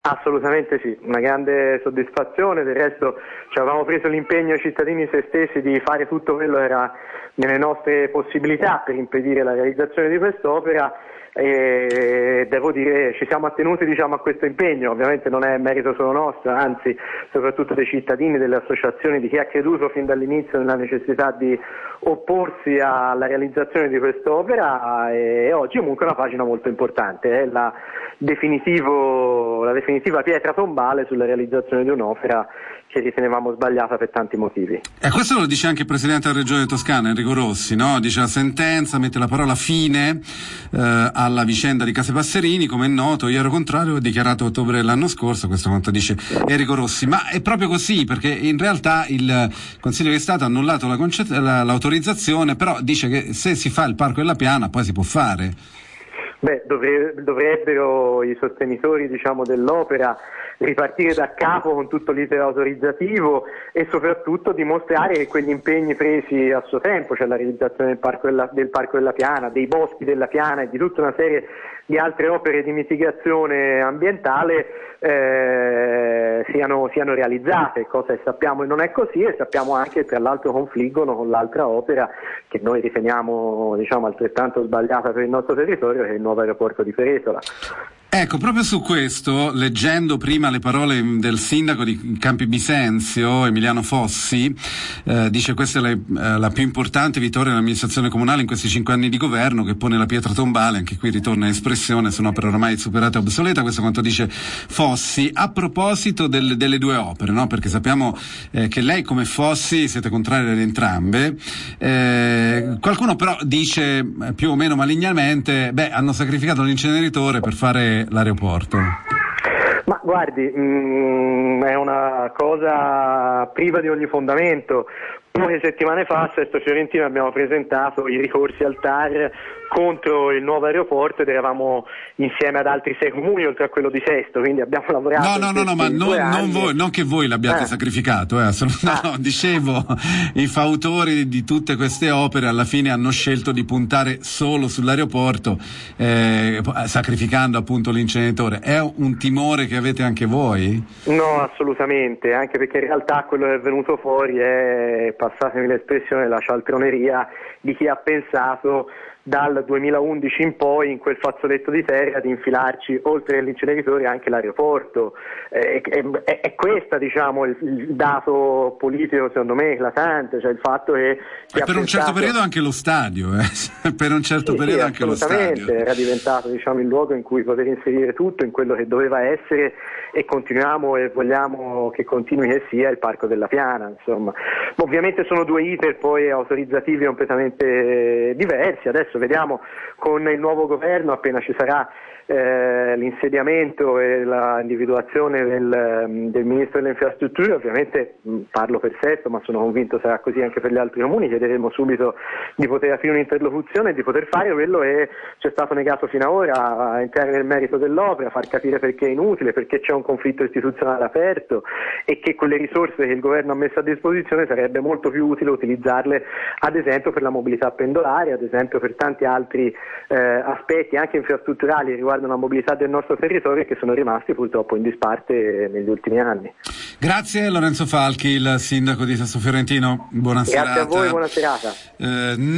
Assolutamente sì, una grande soddisfazione. Del resto ci avevamo preso l'impegno cittadini se stessi di fare tutto quello che era nelle nostre possibilità per impedire la realizzazione di quest'opera, e devo dire ci siamo attenuti a questo impegno. Ovviamente non è merito solo nostro, anzi soprattutto dei cittadini, delle associazioni, di chi ha creduto fin dall'inizio nella necessità di opporsi alla realizzazione di quest'opera, e oggi comunque è una pagina molto importante, è la definitiva pietra tombale sulla realizzazione di un'opera che ritenevamo sbagliata per tanti motivi. E questo lo dice anche il Presidente della Regione Toscana, Enrico Rossi, no? Dice la sentenza, mette la parola fine alla vicenda di Case Passerini, come è noto, io ero contrario, ho dichiarato a ottobre dell'anno scorso, questo quanto dice Enrico Rossi, ma è proprio così, perché in realtà il Consiglio di Stato ha annullato l'autorizzazione, però dice che se si fa il Parco della Piana poi si può fare. Beh, dovrebbero i sostenitori dell'opera ripartire da capo con tutto l'iter autorizzativo e soprattutto dimostrare che quegli impegni presi a suo tempo, cioè la realizzazione del Parco della Piana, dei boschi della Piana e di tutta una serie di altre opere di mitigazione ambientale siano realizzate, cosa che sappiamo e non è così, e sappiamo anche che tra l'altro confliggono con l'altra opera che noi riteniamo altrettanto sbagliata per il nostro territorio, che è il nuovo aeroporto di Peretola. Ecco, proprio su questo, leggendo prima le parole del sindaco di Campi Bisenzio, Emiliano Fossi, dice questa è la più importante vittoria dell'amministrazione comunale in questi 5 anni di governo, che pone la pietra tombale, anche qui ritorna l'espressione, su un'opera ormai superata e obsoleta, questo quanto dice Fossi. A proposito delle due opere, no? Perché sappiamo che lei come Fossi siete contrari ad entrambe, qualcuno però dice più o meno malignamente, hanno sacrificato l'inceneritore per fare l'aeroporto. Ma guardi, è una cosa priva di ogni fondamento. Poche settimane fa a Sesto Fiorentino abbiamo presentato i ricorsi al TAR contro il nuovo aeroporto ed eravamo insieme ad altri 6 comuni oltre a quello di Sesto, quindi abbiamo lavorato ma non che voi l'abbiate sacrificato, dicevo, i fautori di tutte queste opere alla fine hanno scelto di puntare solo sull'aeroporto, sacrificando appunto l'inceneritore. È un timore che avete anche voi? No, assolutamente, anche perché in realtà quello che è venuto fuori è, passatemi l'espressione, la cialtroneria di chi ha pensato dal 2011 in poi in quel fazzoletto di terra di infilarci oltre all'inceneritore anche l'aeroporto. È questa il dato politico secondo me eclatante, cioè il fatto che per un certo periodo anche lo stadio per un certo periodo anche lo stadio era diventato il luogo in cui poter inserire tutto in quello che doveva essere, e continuiamo e vogliamo che continui che sia il Parco della Piana, insomma. Ovviamente sono due iter poi autorizzativi completamente diversi. Adesso vediamo con il nuovo governo, appena ci sarà l'insediamento e l'individuazione del Ministro delle Infrastrutture, ovviamente parlo per Sesto, ma sono convinto sarà così anche per gli altri comuni, chiederemo subito di poter aprire un'interlocuzione e di poter fare quello che ci è stato negato fino ad ora, entrare nel merito dell'opera, far capire perché è inutile, perché c'è un conflitto istituzionale aperto e che quelle risorse che il governo ha messo a disposizione sarebbe molto più utile utilizzarle ad esempio per la mobilità pendolare, ad esempio per tanti altri aspetti anche infrastrutturali che riguardano la mobilità del nostro territorio e che sono rimasti purtroppo in disparte negli ultimi anni. Grazie Lorenzo Falchi, il sindaco di Sesto Fiorentino, buona serata. Grazie a voi, buona serata.